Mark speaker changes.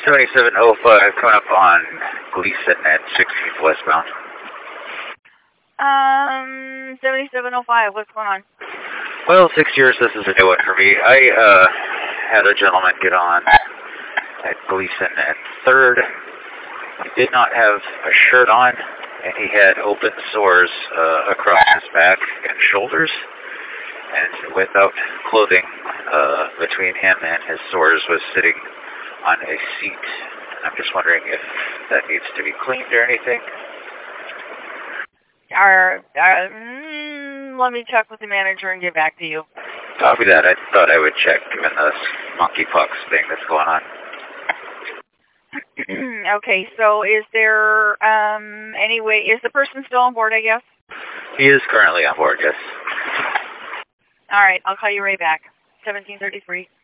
Speaker 1: 7705 coming up on Gleason at 16th westbound.
Speaker 2: 7705, what's going on?
Speaker 1: Well, 6 years, this is a new one for me. I had a gentleman get on at Gleason at 3rd. He did not have a shirt on, and he had open sores across his back and shoulders. And without clothing between him and his sores, was sitting on a seat. I'm just wondering if that needs to be cleaned or anything.
Speaker 2: Let me check with the manager and get back to you.
Speaker 1: Copy that. I thought I would check given this monkeypox thing that's going on.
Speaker 2: Okay, so is there any way, is the person still on board, I guess?
Speaker 1: He is currently on board, yes.
Speaker 2: All right, I'll call you right back. 1733.